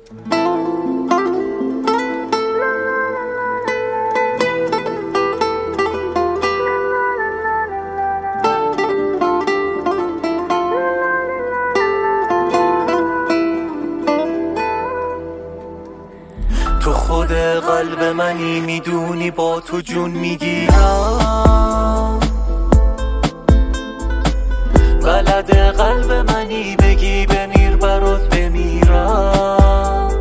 تو خود قلب منی، میدونی با تو جون میگیرم. بلد قلب منی، بگی بمیر برات بمیرم.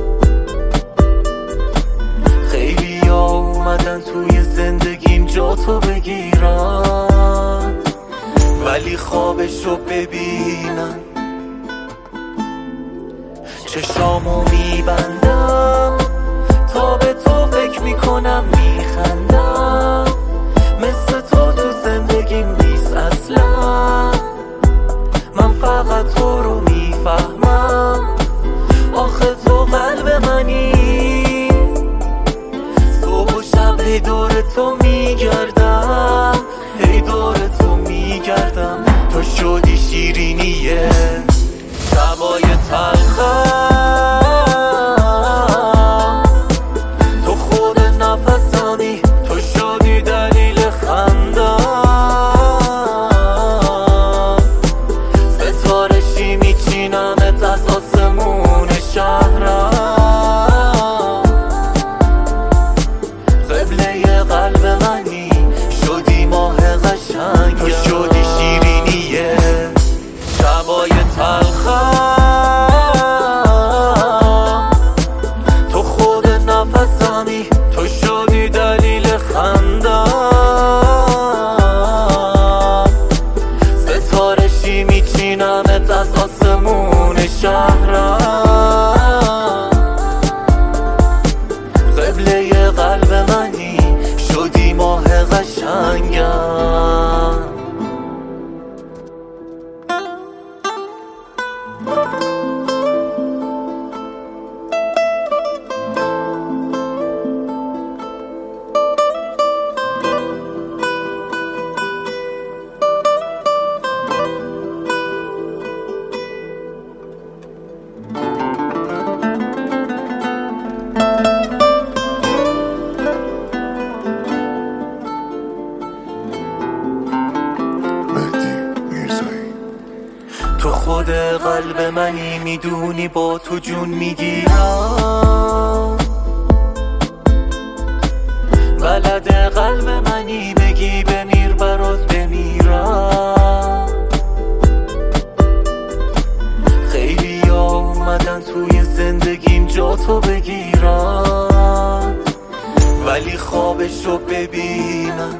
خیلی ها اومدن توی زندگیم جا تو بگیرن، ولی خوابشو ببینن. چشامو میبندم تا به تو فکر میکنم، میخندم. مثل تو زندگیم نیست اصلا. من فقط تو رو میفهمم. آخه تو قلب منی، صبح و شب هی دور تو میگردم، هی دور تو میگردم. تو شدی شیرینیه شبای تلخم، تو خود نفسمی، تو شدی دلیل خندم. ستارشی میچینمت از آسمون شهرم. قبله قلب منی، شدی ماه قشنگم. تو شدی شیرینیه شبای تلخم، تو خود نفسمی، تو شدی دلیل خندم. ستارشی میچینمت از آسمون شهرم. قبله قلب منی، شدی ماه قشنگم. تو خود قلب منی، میدونی با تو جون میگیرم. بلد قلب منی، بگی بمیر برات بمیرم. خیلی ها اومدن توی زندگیم جا تو بگیرن، ولی خوابشو ببینن.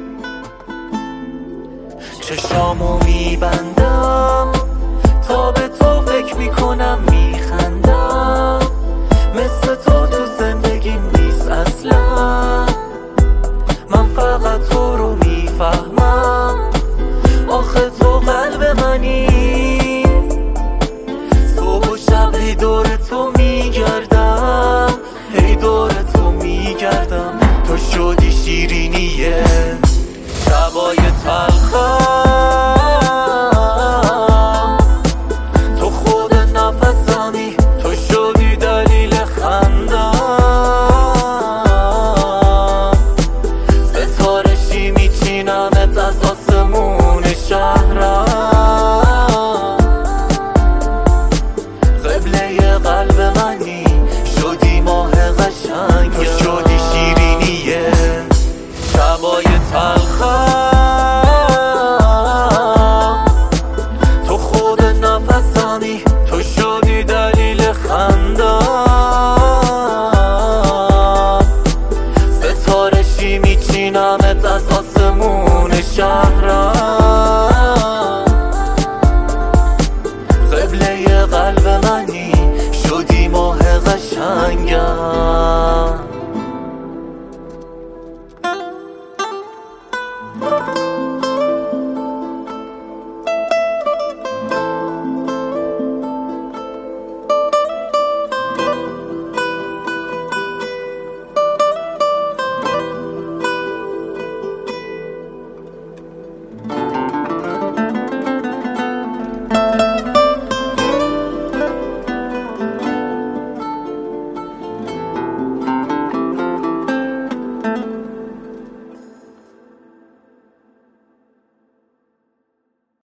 چشامو میبندم تا به تو فکر میکنم، میخندم. مثل تو زندگیم نیست اصلا. من فقط تو رو میفهمم. آخه تو قلب منی، صبح و شب هی دور تو میگردم، هی دور تو میگردم. تو شدی شیرینی